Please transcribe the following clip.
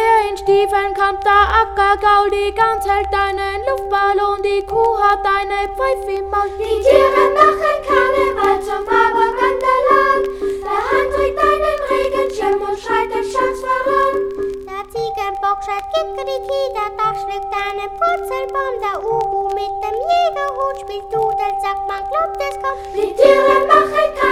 Bär in Stiefeln kommt der Ackergaul, die Gans hält einen Luftballon, die Kuh hat eine Pfeife im Maul. Die Tiere machen Karneval zum Aberkanterland. Der Hahn trägt einen Regenschirm und schreit den Schatz voran. Der Ziegenbock schreit Kikeriki, der Dach schlägt einen Purzelbaum. Der Uhu mit dem Jägerhut spielt Dudelsack, man glaubt es kaum. Die Tiere machen Karneval